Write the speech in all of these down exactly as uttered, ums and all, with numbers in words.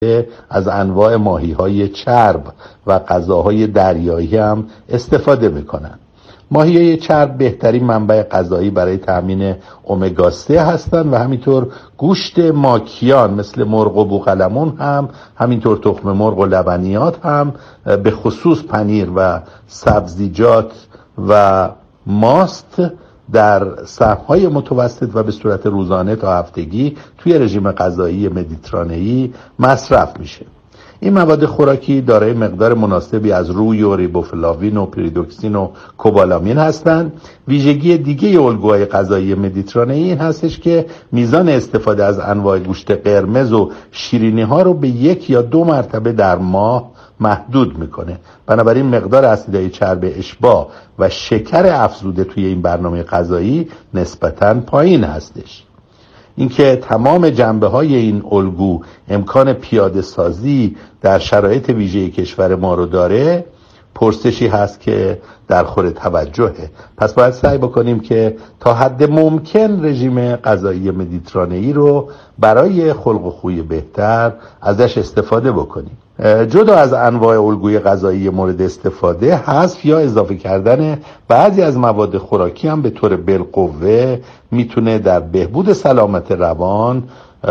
از انواع ماهی‌های چرب و غذاهای دریایی هم استفاده میکنن. ماهی‌های چرب بهترین منبع غذایی برای تامین امگا سه هستند و همینطور گوشت ماکیان مثل مرغ و بوقلمون هم، همینطور تخم مرغ و لبنیات هم، به خصوص پنیر و سبزیجات و ماست در سهم‌های متوسط و به صورت روزانه تا هفتگی توی رژیم غذایی مدیترانه‌ای مصرف میشه. این مواد خوراکی دارای مقدار مناسبی از روی و ریبوفلاوین و پیریدوکسین و کوبالامین هستند. ویژگی دیگه الگوهای غذایی مدیترانه‌ای این هستش که میزان استفاده از انواع گوشت قرمز و شیرینی ها رو به یک یا دو مرتبه در ماه محدود میکنه. بنابراین مقدار اسیدهای چرب اشباع و شکر افزوده توی این برنامه غذایی نسبتاً پایین هستش. اینکه تمام جنبه‌های این الگو امکان پیاده سازی در شرایط ویژه کشور ما رو داره، پرسشی هست که در خور توجهه. پس باید سعی بکنیم که تا حد ممکن رژیم غذایی مدیترانه‌ای رو برای خلق و خوی بهتر ازش استفاده بکنیم. جدا از انواع الگوی غذایی مورد استفاده، حذف یا اضافه کردن بعضی از مواد خوراکی هم به طور بالقوه میتونه در بهبود سلامت روان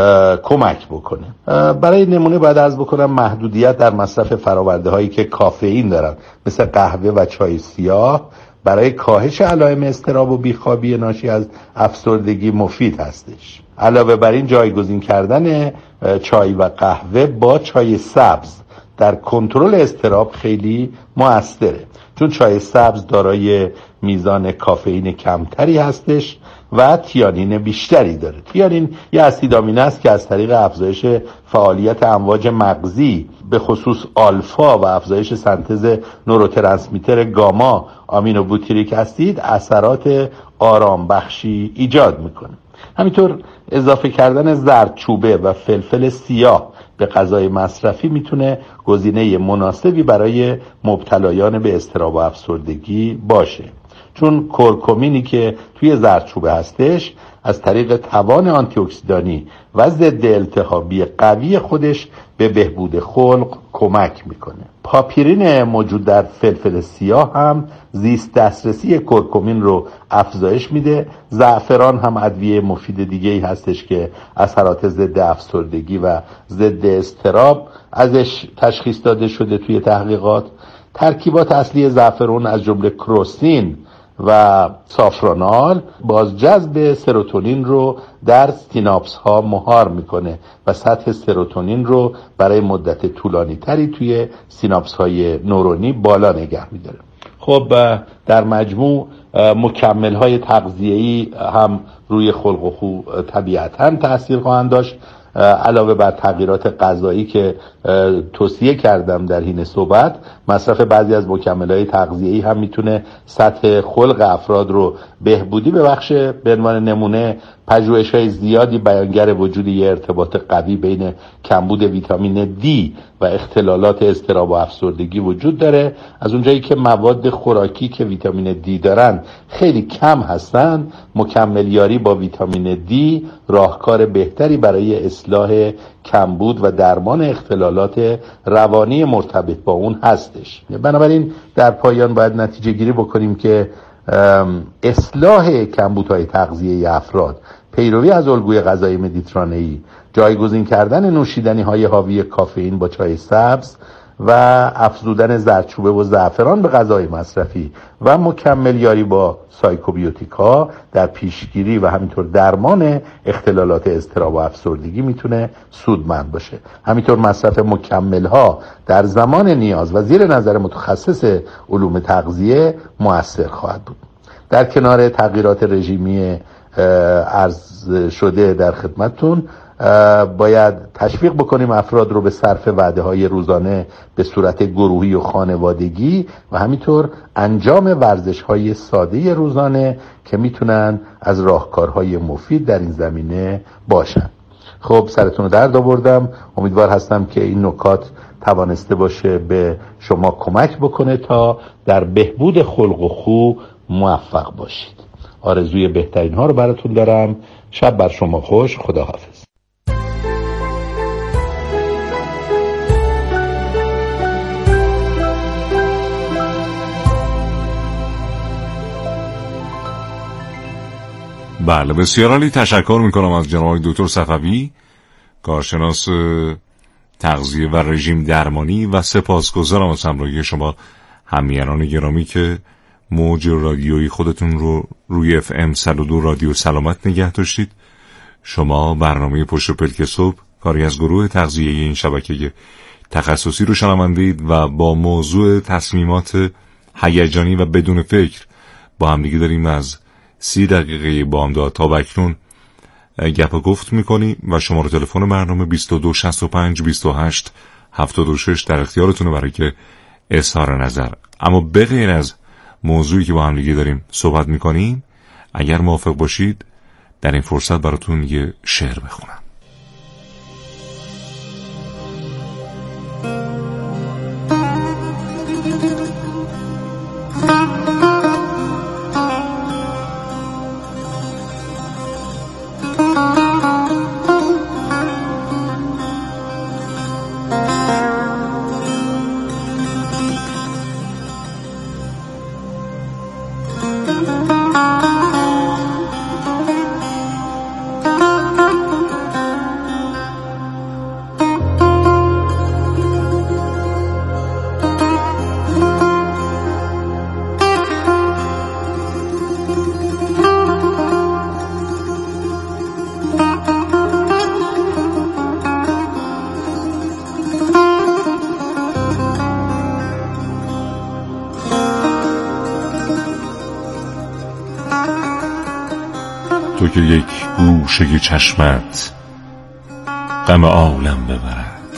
کمک بکنه. برای نمونه باید عرض بکنم محدودیت در مصرف فراورده هایی که کافئین دارن مثل قهوه و چای سیاه برای کاهش علائم اضطراب و بیخوابی ناشی از افسردگی مفید هستش. علاوه بر این جایگزین کردن چای و قهوه با چای سبز در کنترل اضطراب خیلی مؤثره، چون چای سبز دارای میزان کافئین کمتری هستش و تیانین بیشتری داره. تیانین یه اسید آمینه است که از طریق افزایش فعالیت امواج مغزی به خصوص آلفا و افزایش سنتز نوروترانسمیتر گاما آمینوبوتریک اسید اثرات آرام بخشی ایجاد میکنه. همینطور اضافه کردن زردچوبه و فلفل سیاه به غذای مصرفی میتونه گزینه مناسبی برای مبتلایان به اضطراب و افسردگی باشه، چون کرکمینی که توی زردچوبه هستش از طریق توان آنتی اکسیدانی و ضد التهابی قوی خودش به بهبود خلق کمک میکنه. پاپیرین موجود در فلفل سیاه هم زیست دسترسی کرکمین رو افزایش میده. زعفران هم ادویه مفید دیگه ای هستش که اثرات ضد افسردگی و ضد اضطراب ازش تشخیص داده شده توی تحقیقات. ترکیبات اصلی زعفران از جمله کروسین و سافرانال باز جذب سروتونین رو در سیناپس ها مهار میکنه و سطح سروتونین رو برای مدت طولانی تری توی سیناپس های نورونی بالا نگه میداره. خب در مجموع مکمل های تغذیه‌ای هم روی خلق و خو طبیعتاً تأثیر خواهند داشت. علاوه بر تغییرات غذایی که توصیه کردم در حین صحبت، مصرف بعضی از مکمل‌های تغذیه‌ای هم میتونه سطح خلق افراد رو بهبودی ببخشه. به عنوان نمونه پژوهش‌های زیادی بیانگر وجود یه ارتباط قوی بین کمبود ویتامین دی و اختلالات اضطراب و افسردگی وجود داره. از اونجایی که مواد خوراکی که ویتامین دی دارن خیلی کم هستن، مکمل یاری با ویتامین دی راهکار بهتری برای اصلاح کمبود و درمان اختلالات روانی مرتبط با اون هستش. بنابراین در پایان باید نتیجه گیری بکنیم که اصلاح کمبودهای تغذیه‌ای افراد، پیروی از الگوی غذایی مدیترانه‌ای، جایگزین کردن نوشیدنی های حاوی کافئین با چای سبز و افزودن زردچوبه و زعفران به غذای مصرفی و مکمل یاری با سایکوبیوتیکا در پیشگیری و همینطور درمان اختلالات اضطراب و افسردگی میتونه سودمند باشه. همینطور مصرف مکمل ها در زمان نیاز و زیر نظر متخصص علوم تغذیه مؤثر خواهد بود. در کنار تغییرات رژیمی عرض شده در خدمتتون، باید تشویق بکنیم افراد رو به صرف وعده‌های روزانه به صورت گروهی و خانوادگی و همینطور انجام ورزش‌های ساده روزانه که میتونن از راهکارهای مفید در این زمینه باشن. خب سرتون رو درد آوردم. امیدوار هستم که این نکات توانسته باشه به شما کمک بکنه تا در بهبود خلق و خو موفق باشید. آرزوی بهترین ها رو براتون دارم. شب بر شما خوش. خداحافظ. بله بسیار عالی. تشکر میکنم از جناب دکتر صفوی، کارشناس تغذیه و رژیم درمانی، و سپاسگزارم از همراهی شما همیهنان گرامی که موج رادیویی خودتون رو روی اف ام صد و دو رادیو سلامت نگه داشتید. شما برنامه پشت پلک صبح کاری از گروه تغذیه این شبکه تخصصی رو شنوندید و با موضوع تصمیمات هیجانی و بدون فکر با هم دیگه داریم از سی دقیقه بامداد تا بکنون گپ و گفت میکنیم و شماره تلفن برنامه بیست و دو شصت و پنج بیست و هشت هفتاد و شش در اختیارتونه برای که اظهار نظر. اما بغیر از موضوعی که با هم دیگه داریم صحبت میکنیم، اگر موافق باشید در این فرصت براتون یه شعر بخونم. تو که یک گوشه چشمت غم عالم ببرد،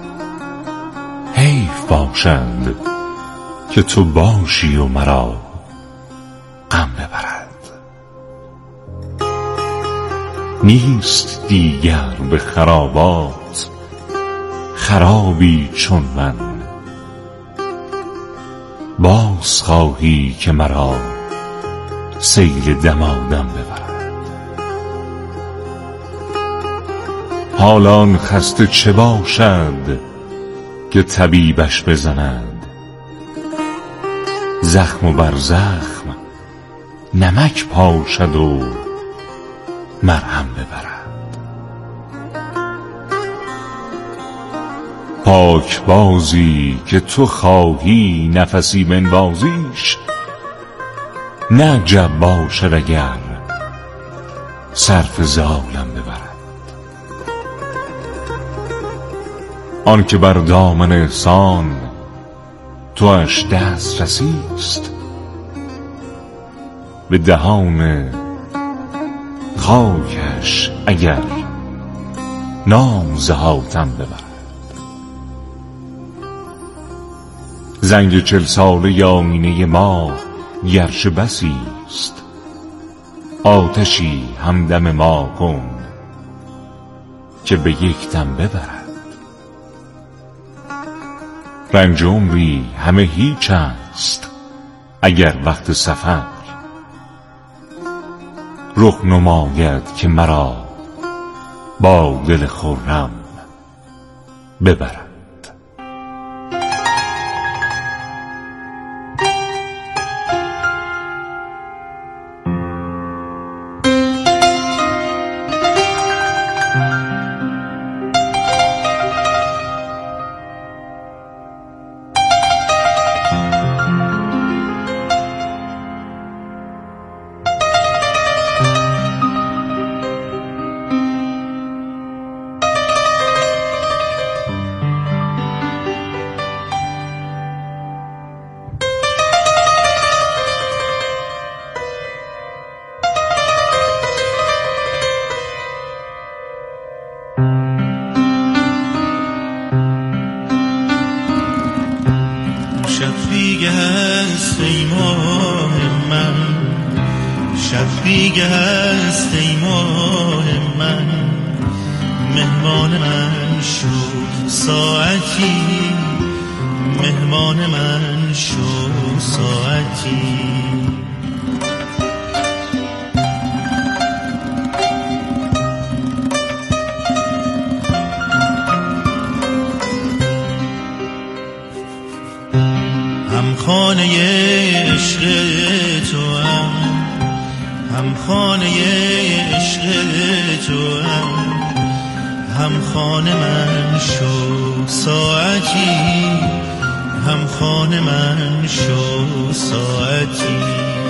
حیف باشد که تو باشی و مرا غم ببرد. نیست دیگر به خرابات خرابی چون من، باز خواهی که مرا سیل دمادم ببرد. حالان خسته چه باشد که طبیبش بزند، زخم و بر زخم نمک پاشد و مرهم ببرد. پاک بازی که تو خواهی نفسی بنوازیش، نه عجب باشد اگر صرف زالم ببرد. آن که بر دامن احسان تواش دست رسیست، به دهان خاکش اگر نام ز حاتم ببرد. زنگ چل ساله آیینه ما گرچه بسی است، آتشی همدم ما کن که به یک دم ببرد. رنج عمری همه هیچ است اگر وقت سفر رخ نماید که مرا با دل خرم ببرد. دیگه هست ای ماه من، مهمان من شو ساعتی، مهمان من شو ساعتی. هم خانه عشق تو هم هم خانه عشق تو هم خانه من شو ساعتی، هم خانه من شو ساعتی.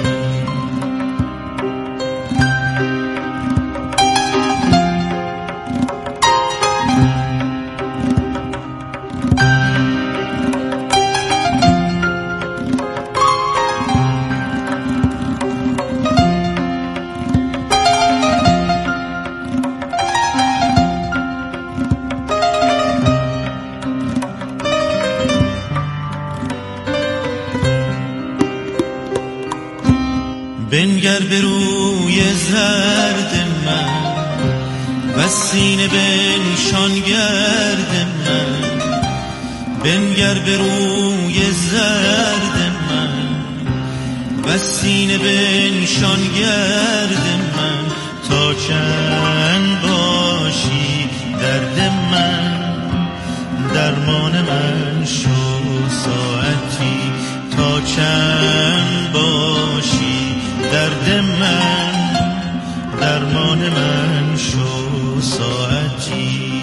بنگر به روی زرد من و سینه بنشان گرد من، بنگر به روی زرد من و سینه بنشان گرد من، تا چند باشی درد من درمان من شو ساعتی، تا چند باشی درد من درمان من شو ساعتی.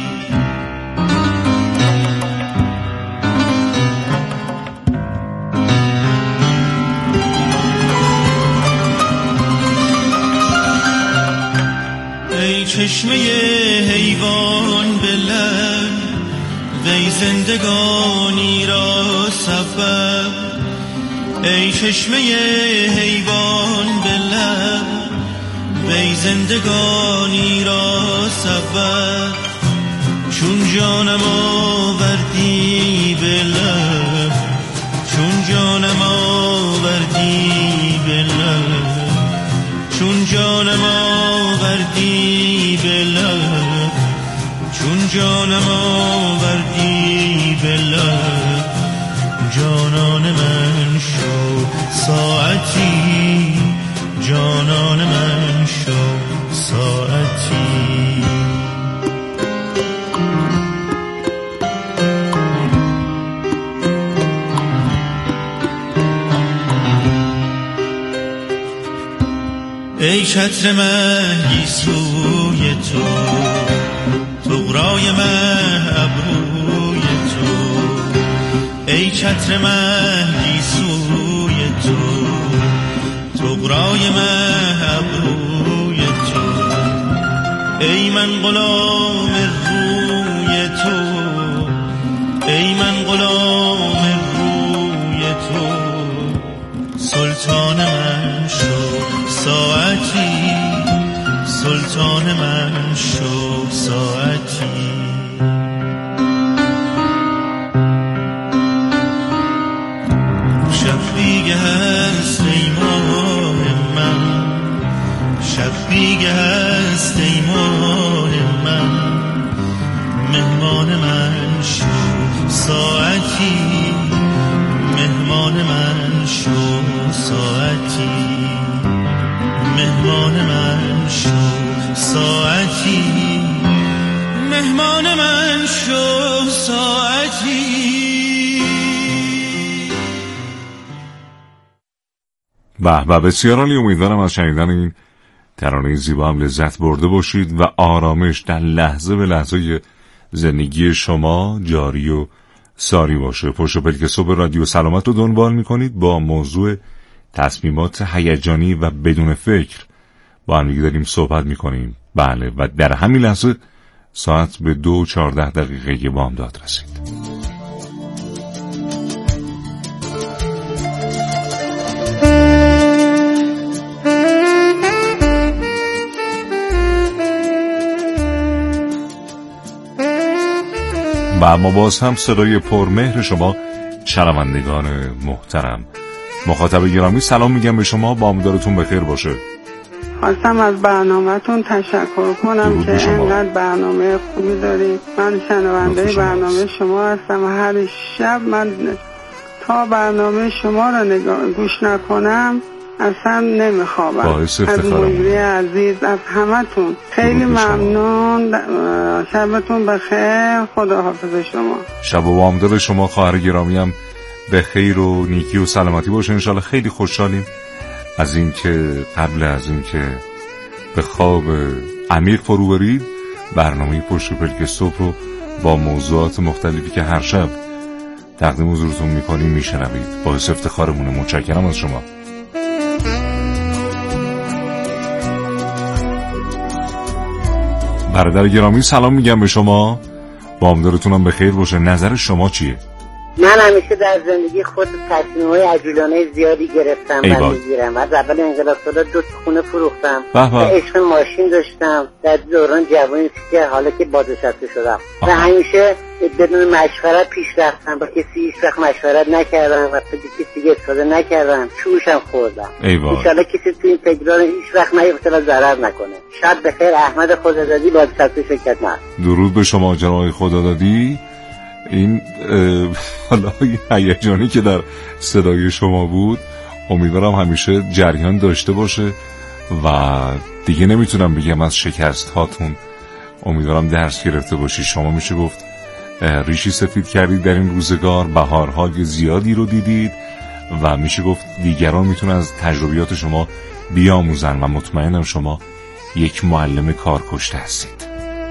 ای چشمه حیوان به لب، وی زندگانی را سبب، ای چشمه حیوان به لب، وی زندگانی را سبب، چون جانم آوردی به لب، چون جانم آوردی به لب، چون جانم آوردی به لب، چون جانم آوردی به لب، جانان من شو ساعتی، جانان من شو ساعتی. ای چتر مهی سوی تو، طغرای مه ابروی تو، ای چتر مهی سوی تو، طغرای مه ابروی تو، ای من غلام روی تو، ای من غلام روی تو، سلطان من شو ساعتی، سلطان من شو ساعتی. شب بیگه هست ای ماه من، شب بیگه هست ای ماه من، مهمان من شو ساعتی، مهمان من شو ساعتی، مهمان من شو ساعتی، مهمان من شو ساعتی. به به، بسیار عالی. امیدوارم از شنیدن این ترانه زیبا هم لذت برده باشید و آرامش در لحظه به لحظه زندگی شما جاری و ساری باشه. پشت پلک صبح رادیو سلامت رو دنبال میکنید با موضوع تصمیمات هیجانی و بدون فکر با هم دیگه داریم صحبت میکنیم. بله، و در همین لحظه ساعت به دو و چهارده دقیقه بامداد رسید. و اما باز هم صدای پرمهر شما شنوندگان محترم. مخاطب گرامی سلام میگم به شما، بامدادتون بخیر باشه. خواستم از برنامه‌تون تشکر کنم که اینقدر برنامه خوبی دارید. من شنونده برنامه شما هستم و هر شب من تا برنامه شما رو نگاه گوش نکنم اصلا نمیخوابم. از مجری عزیز، از همتون خیلی ممنون. شبتون بخیر، خدا حافظ شما. شب و بامداد شما خواهر گرامی هم به خیر و نیکی و سلامتی باشه انشالله. خیلی خوشحالیم از این که قبل از این که به خواب عمیق فرو برید برنامه پشت پلک صبح رو با موضوعات مختلفی که هر شب تقدیم حضورتون میکنیم میشنوید. باعث افتخارمونه. متشکرم از شما. برادر گرامی سلام میگم به شما، بامدارتونم بخیر باشه. نظر شما چیه؟ من همیشه در زندگی خود تصمیم‌های عجولانه زیادی گرفتم و میگیرم. از اول انقلاب سالا دو خونه فروختم و عشق ماشین داشتم در دوران جوانی که حالا که بازنشسته شدم و همیشه بدون مشورت پیش رفتم، با کسی هیچ وقت مشورت نکردم و کسی استفاده نکردم، چوشم خوردم. انشالله کسی تو این تجربه هیچ وقت نیفته و ضرر نکنه. شب بخیر. احمد خدادادی بازنشسته شرکت مرد. درود به شما جناب خدادادی. این حالا هیجانی که در صدای شما بود امیدوارم همیشه جریان داشته باشه و دیگه نمیتونم بگم از شکست هاتون. امیدوارم درس گرفته باشی. شما میشه گفت ریشی سفید کردید در این روزگار، بهارهای زیادی رو دیدید و میشه گفت دیگران میتونن از تجربیات شما بیاموزن و مطمئنم شما یک معلم کارکشته هستید.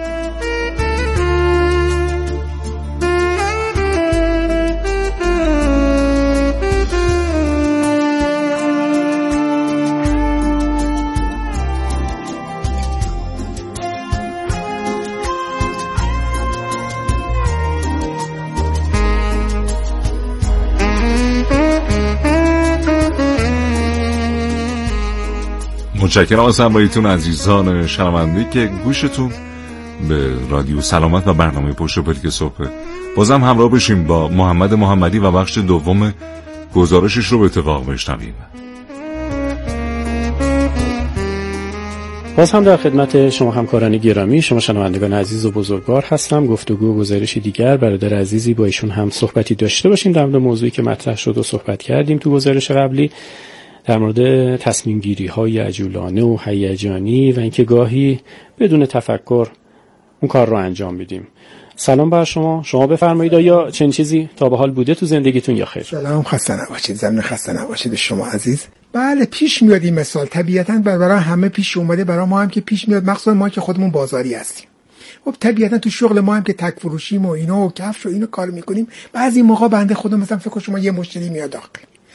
متشکرم از همراهیتون عزیزان شنونده که گوشتون به رادیو سلامت و برنامه پشت پلک صبح. بازم همراه بشیم با محمد محمدی و بخش دوم گزارشش رو به اتفاق بشنویم. باز هم در خدمت شما همکاران گرامی، شما شنوندگان عزیز و بزرگوار هستم. گفتگو و گزارشی دیگر برادر عزیزی با ایشون هم صحبتی داشته باشیم در مورد موضوعی که مطرح شد و صحبت کردیم تو گزارش قبلی در مورد تصمیم گیری های عجولانه و هیجانی و اینکه گاهی بدون تفکر اون کار رو انجام میدیم. سلام بر شما. شما بفرمایید آیا چنین چیزی تا به حال بوده تو زندگیتون یا خیر؟ سلام، خسته نباشید. ضمن خسته نباشید شما عزیز. بله پیش میاد این مثال، طبیعتاً برای همه پیش اومده، برای ما هم که پیش میاد، مخصوصا ما که خودمون بازاری هستیم. خب طبیعتاً تو شغل ما هم که تک فروشیم و اینا و کفش و اینو کار میکنیم، بعضی موقع بنده خودم مثلا فکر شما یه مشتری میاد داخل،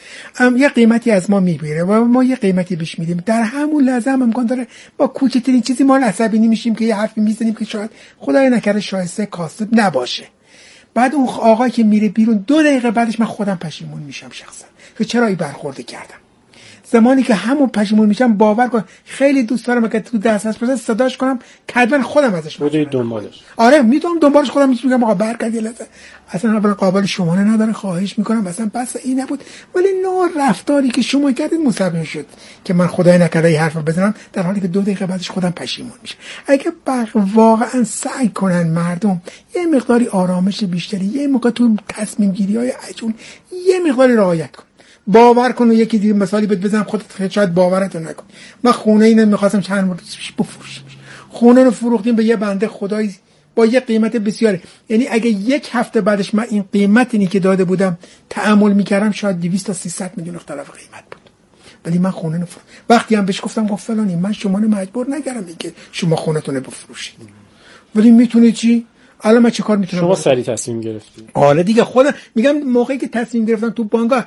ام یه قیمتی از ما میگیره و ما یه قیمتی بهش میدیم، در همون لحظه هم امکان داره با کوچکترین چیزی ما عصبی نمیشیم که یه حرفی میزنیم که شاید خدای نکرده شایسته کاسب نباشه. بعد اون آقای که میره بیرون دو دقیقه بعدش من خودم پشیمون میشم شخصا که چرا این برخورد کردم. زمانی که همون پشیمون میشم باور کن خیلی دوست دارم که تو دست از پرسه صداش کنم کدبن خودم ازش بودی دنبالش. آره میدونم دنبالش خودم میگم آقا برگرد یه لحظه، اصلا اول قابل شماره نداره، خواهش میکنم اصلا بس این نبود، ولی نوع رفتاری که شما کردید مسبب شد که من خدای نکرده این حرفو بزنم، در حالی که دو دقیقه بعدش خودم پشیمون میشم. اگه واقعا سعی کنن مردم یه مقداری آرامش بیشتری، یه موقع تو تصمیم گیری های عجول یه مقداری رعایت کن، باور کن. یکی دیگه مثالی بهت بزنم خودت شاید باورت نکن. من خونه اینو می‌خواستم چند ماه پیش بفروشم، خونه رو فروختیم به یه بنده خدایی با یه قیمت بسیاری، یعنی اگه یک هفته بعدش من این قیمتی که داده بودم تعامل می‌کردم شاید دویست تا سیصد میلیون اختلاف قیمت بود، ولی من خونه رو فروختم. وقتی هم بهش گفتم گفت فلانی من شما رو مجبور نکردم که شما خونه‌تون رو بفروشید، ولی میتونی چی؟ الان من چه کار میتونم؟ شما سریع تصمیم گرفتید. آره دیگه خودم میگم موقعی که تصمیم گرفتم تو بانک،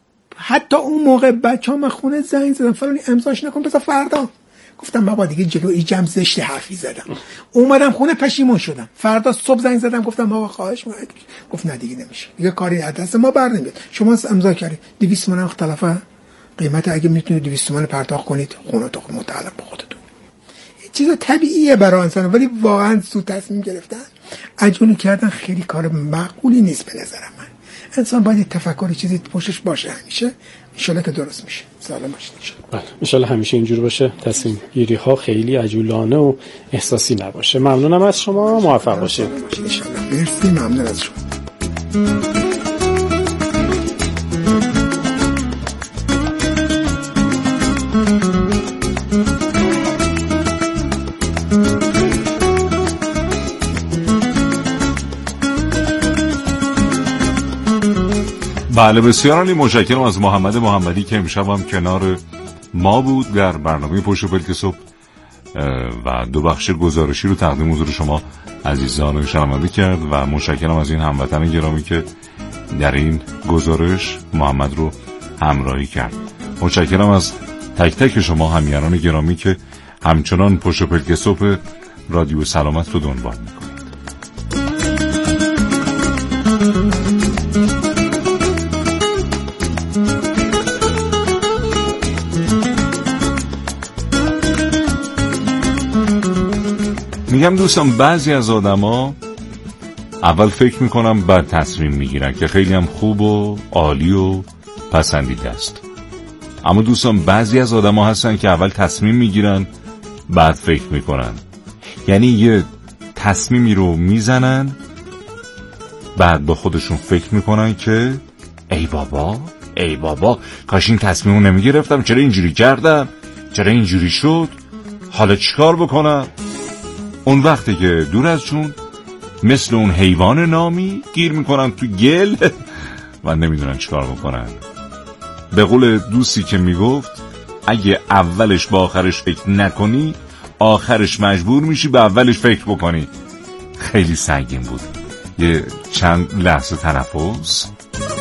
حتی اون موقع بچه‌ها من خونه زنگ زدم فلانی امضاش نکن بذار فردا، گفتم بابا دیگه جلوی جمع زشت حرفی زدم، اومدم خونه پشیمون شدم. فردا صبح زنگ زدم گفتم بابا خواهش می‌کنم، گفت نه دیگه نمیشه، دیگه کاری از دست ما بر نمیاد، شما امضا کردید دویست تومن اختلاف قیمت، اگه میتونید دویست تومن پرداخت کنید خونه‌تون متعلق به خودتون. این چیز طبیعیه برای انسان، ولی واقعا سو تصمیم گرفتن عجول کردن خیلی کار معقولی نیست به نظر من. انسان باید تفکر چیزی پشتش باشه همیشه. ان شاءالله که درست میشه. سلام باشید ان شاءالله. بله ان شاءالله همیشه اینجوری باشه، تصمیم گیری ها خیلی عجولانه و احساسی نباشه. ممنونم از شما، موفق باشید ان شاءالله. مرسی، ممنون از شما. بله بسیار عالی. متشکرم از محمد محمدی که امشب هم کنار ما بود در برنامه پشت پلک صبح و دو بخش گزارشی رو تقدیم حضور شما عزیزان شنونده کرد و متشکرم از این هموطن گرامی که در این گزارش محمد رو همراهی کرد. متشکرم از تک تک شما همیهنان گرامی که همچنان پشت پلک صبح رادیو سلامت رو دنبال میکنید. میگم دوستان بعضی از آدما اول فکر میکنم بعد تصمیم میگیرن که خیلی هم خوب و عالی و پسندیده است. اما دوستان بعضی از آدما هستن که اول تصمیم میگیرن بعد فکر میکنن. یعنی یه تصمیمی رو میزنن بعد با خودشون فکر میکنن که ای بابا ای بابا کاش این تصمیمو نمیگرفتم، چرا اینجوری کردم، چرا اینجوری شد، حالا چیکار بکنم. اون وقتی که دور از جون مثل اون حیوان نامی گیر میکنن تو گل و نمیدونن چیکار بکنن. به قول دوستی که میگفت اگه اولش با آخرش فکر نکنی آخرش مجبور میشی به اولش فکر بکنی. خیلی سنگین بود. یه چند لحظه تنفس.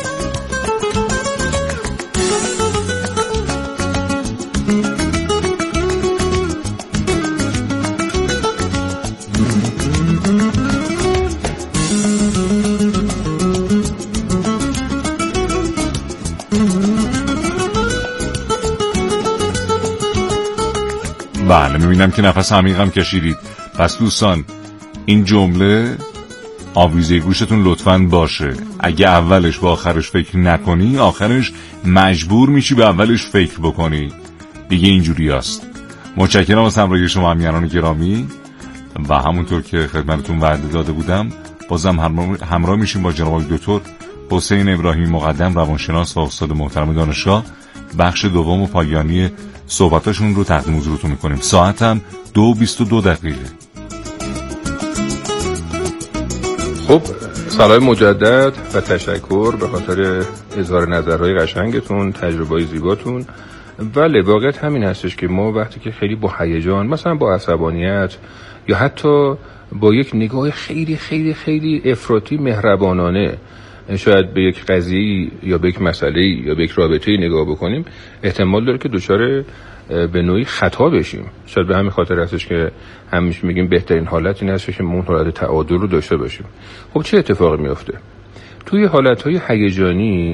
بله میبینم که نفس عمیقم کشیدید. پس دوستان این جمله آویزه گوشتون لطفاً باشه. اگه اولش با آخرش فکر نکنی آخرش مجبور میشی به اولش فکر بکنی. دیگه اینجوری است. متشکرم از همراهی شما همیهنان گرامی و همونطور که خدمتتون وعده داده بودم بازم همراه میشیم با جناب دکتر حسین ابراهیمی مقدم روانشناس و استاد محترم دانشگاه. بخش دوم و پایانی صحبتاشون رو تقدیم حضورتون میکنیم. ساعت هم دو بیست و دو دقیقه. خب سلام مجدد و تشکر به خاطر اظهار نظرهای قشنگتون، تجربه‌های زیباتون. ولی واقعیت همین هستش که ما وقتی که خیلی با هیجان، مثلا با عصبانیت یا حتی با یک نگاه خیلی خیلی خیلی افراطی مهربانانه شاید به یک قضیه یا به یک مسئله یا به یک رابطه نگاه بکنیم، احتمال داره که دچار به نوعی خطا بشیم. شاید به همین خاطر هستش که همیشه میگیم بهترین حالت این هستش که اون حالت تعادل رو داشته باشیم. خب چه اتفاقی میفته توی حالتهای هیجانی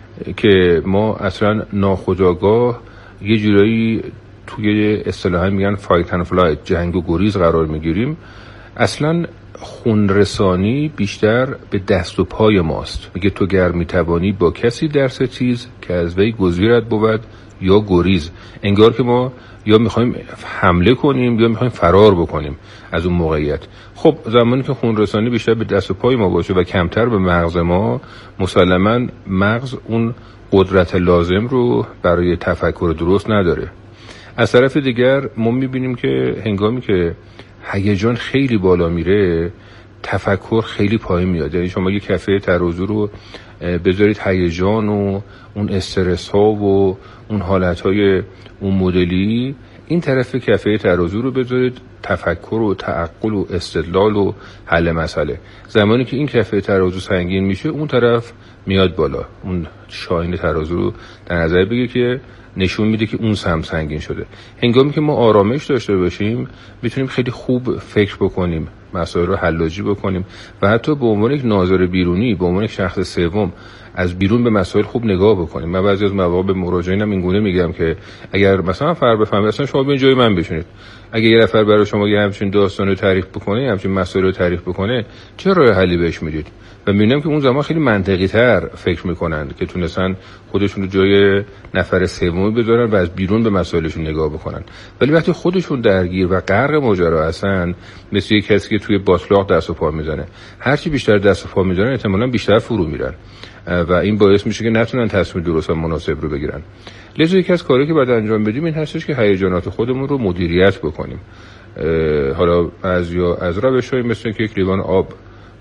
که ما اصلا ناخودآگاه یه جورایی توی اصطلاحا میگن فایت اند فلایت، جنگ و گریز قرار میگیریم؟ اصلا خونرسانی بیشتر به دست و پای ماست. میگه تو گر میتوانی با کسی در ستیز که از وی گزیرت بود یا گریز. انگار که ما یا میخوایم حمله کنیم یا میخوایم فرار بکنیم از اون موقعیت. خب زمانی که خونرسانی بیشتر به دست و پای ما باشه و کمتر به مغز ما، مسلماً مغز اون قدرت لازم رو برای تفکر درست نداره. از طرف دیگر ما میبینیم که هنگامی که هیجان خیلی بالا میره تفکر خیلی پایین میاد. یعنی شما یه کفه ترازو رو بذارید هیجان و اون استرس ها و اون حالت های اون مدلی، این طرف کفه ترازو رو بذارید تفکر و تعقل و استدلال و حل مسئله. زمانی که این کفه ترازو سنگین میشه اون طرف میاد بالا. اون شاهین ترازو رو در نظر بگیر که نشون میده که اون سهم سنگین شده. هنگامی که ما آرامش داشته باشیم میتونیم خیلی خوب فکر بکنیم، مسائل رو حلاجی بکنیم و حتی به عنوان یک ناظر بیرونی، به عنوان یک شخص سوم از بیرون به مسائل خوب نگاه بکنیم. من بعضی از مواقع به مراجعینم اینگونه میگم که اگر مثلا فرض بفهمید اصلا شما به جای من بشینید، اگه یه نفر برای شما یه همچین داستان رو تعریف بکنه، همچین مسائل رو تعریف بکنه، چه راه حلی بهش میدید؟ و میبینم که اون زمان خیلی منطقی تر فکر میکنن که تونستن خودشون رو جای نفر سومی بذارن و از بیرون به مسائلشون نگاه بکنن. ولی وقتی خودشون درگیر و غرق ماجرا هستن، مثل یک کسی که توی باتلاق دست و پا میزنه، هرچی بیشتر دست و پا میزنن احتمالاً بیشتر فرو میرن و این باعث میشه که نتونن تصمیم درست و مناسب رو بگیرن. لذا یکی از کارهایی که باید انجام بدیم این هستش که هیجانات خودمون رو مدیریت بکنیم. حالا از یا از روش‌های مثل که یک لیوان آب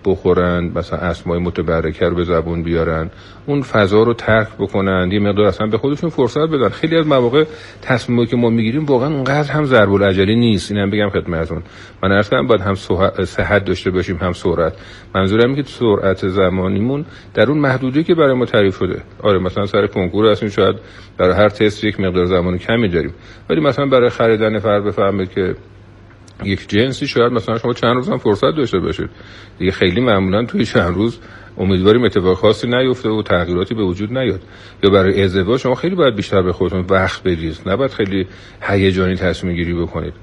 بخورن، مثلا اسمای متبرکه رو به زبون بیارن، اون فضا رو ترک بکنن، یه مقدار اصلا به خودشون فرصت بدن. خیلی از مواقع تصمیمی که ما میگیریم واقعا اونقدر هم ضرب العجله نیست. اینم بگم خدمتتون، من عرض کردم باید هم صحت داشته باشیم هم سرعت. منظورم اینه که سرعت زمانیمون در اون محدودی که برای ما تعریف شده. آره مثلا سر کنکور هستیم، شاید برای هر تست یک مقدار زمان کمی داریم، ولی مثلا برای خریدن فرد بفهمید که یک جنسی شاید مثلا شما چند روز هم فرصت داشته باشید دیگه. خیلی معمولا توی چند روز امیدواریم اتفاق خاصی نیفته و تغییراتی به وجود نیاد. یا برای ازدواج شما خیلی باید بیشتر به خودتون وقت بدید، نباید خیلی هیجانی تصمیم گیری بکنید.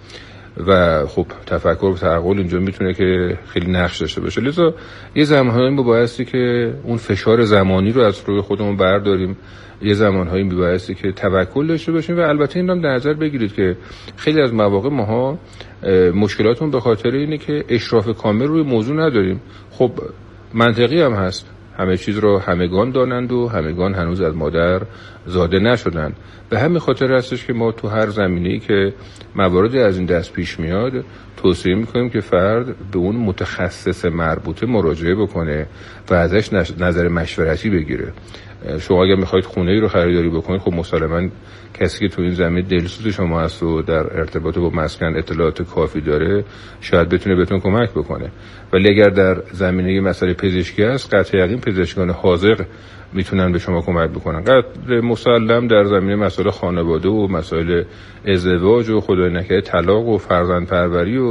و خب تفکر و تعقل اینجا میتونه که خیلی نقش داشته باشه. لذا یه زمانهایی ما بایستی که اون فشار زمانی رو از روی خودمون برداریم، یه زمانهایی میبایستی که توکل داشته باشیم. و البته این هم در نظر بگیرید که خیلی از مواقع ماها مشکلاتون به خاطر اینه که اشراف کامل روی موضوع نداریم. خب منطقی هم هست، همه چیز رو همگان دانند و همگان هنوز از مادر زاده نشدند. به همین خاطر هستش که ما تو هر زمینه‌ای که مواردی از این دست پیش میاد توصیه میکنیم که فرد به اون متخصص مربوطه مراجعه بکنه و ازش نظر مشورتی بگیره. شما اگر میخواید خونه ای رو خریداری بکنید، خب مسلماً کسی که تو این زمینه دلسوز شما هست و در ارتباط با مسکن اطلاعات کافی داره شاید بتونه بهتون کمک بکنه. ولی اگر در زمینه مسئله پزشکی است، قطع یقین پزشکان حاذق میتونن به شما کمک بکنن. قطع مسلم در زمینه مسائل خانواده و مسائل ازدواج و خدای نکرده طلاق و فرزندپروری و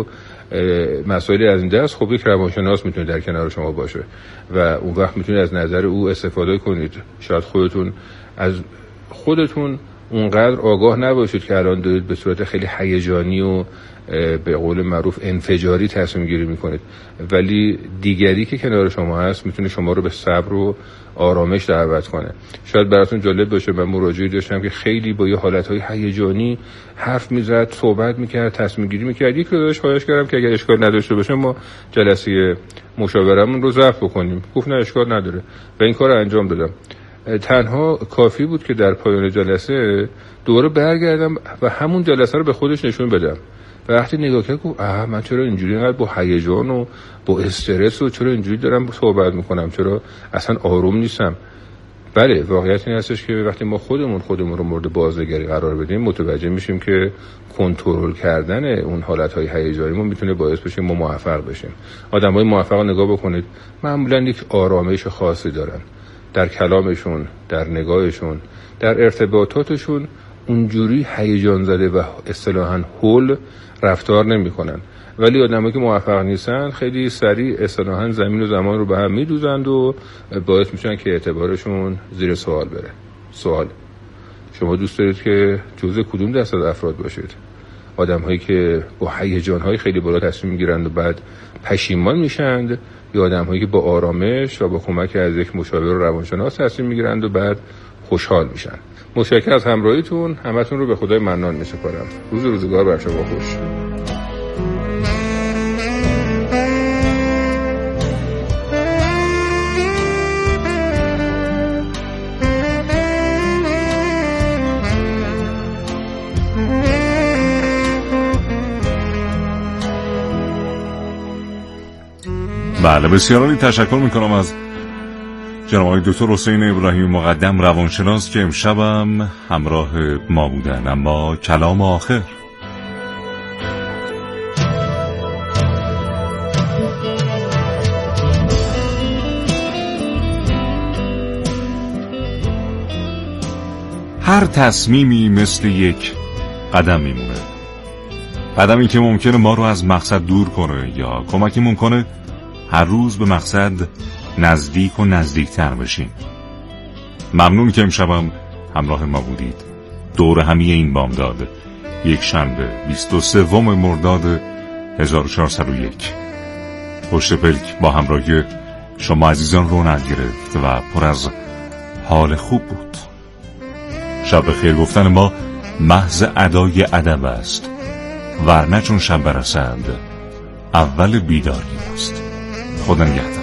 مسائلی از این دست، خب یک روانشناس میتونه در کنار شما باشه و اون وقت میتونید از نظر او استفاده کنید. شاید خودتون از خودتون اونقدر آگاه نباشید که الان دارید به صورت خیلی هیجانی و به قول معروف انفجاری تصمیم گیری میکنید، ولی دیگری که کنار شما هست میتونه شما رو به صبر و آرامش دعوت کنه. شاید براتون جالب باشه، من مراجعی داشتم که خیلی با یه حالتهای هیجانی حرف میزد، صحبت میکرد، تصمیم گیری میکرد. یک روزش خواهش کردم که اگر اشکال نداشته باشه ما جلسه مشاورمون رو ضبط بکنیم. گفت نه اشکال نداره و این کار رو انجام دادم. تنها کافی بود که در پایان جلسه دوباره برگردم و همون جلسه رو به خودش نشون بدم. و وقتی نگاه کرد گفت آها من چرا اینجوری اینقدر با هیجان و با استرس و چرا اینجوری دارم صحبت میکنم، چرا اصلا آروم نیستم. بله واقعیت این هستش که وقتی ما خودمون خودمون رو مورد بازنگری قرار بدیم متوجه میشیم که کنترل کردن اون حالتهای هیجانیمون میتونه باعث بشه ما موفق بشیم. آدمای موفق رو نگاه بکنید، معمولا یک آرامش خاصی دارن در کلامشون، در نگاهشون، در ارتباطاتشون. اونجوری هیجان زده و اصطلاحاً هول رفتار نمی‌کنن. ولی آدمایی که موفق نیستن خیلی سریع اصطلاحاً زمین و زمان رو به هم می‌دوزند و باعث میشن که اعتبارشون زیر سوال بره. سوال، شما دوست دارید که جزء کدوم دست از افراد باشید؟ آدم‌هایی که با هیجان‌های خیلی بالا تصمیم می‌گیرند و بعد پشیمان میشند، یا آدم‌هایی که با آرامش و با کمک از یک مشاور و روانشناس تصمیم می‌گیرند و بعد خوشحال میشن؟ متشکرم از همراهیتون. همتون رو به خدای منان میسپارم. روز روزگار بر شما خوش. بله بسیار تشکر میکنم از جناب آقای دکتر حسین ابراهیمی مقدم روانشناس که امشبم همراه ما بودن. اما کلام آخر هر تصمیمی مثل یک قدم میمونه، قدمی که ممکنه ما رو از مقصد دور کنه یا کمکمون کنه هر روز به مقصد نزدیک و نزدیکتر بشیم. ممنون که امشبم همراه ما بودید. دور همی این بامداد یک شنبه بیست و سوم مرداد هزار و چهارصد و یک پشت پلک با همراهی شما عزیزان رونق گرفت و پر از حال خوب بود. شب خیر گفتن ما محض ادای ادب است، ورنه چون شب برسد اول بیداری است. خدا نگهدار.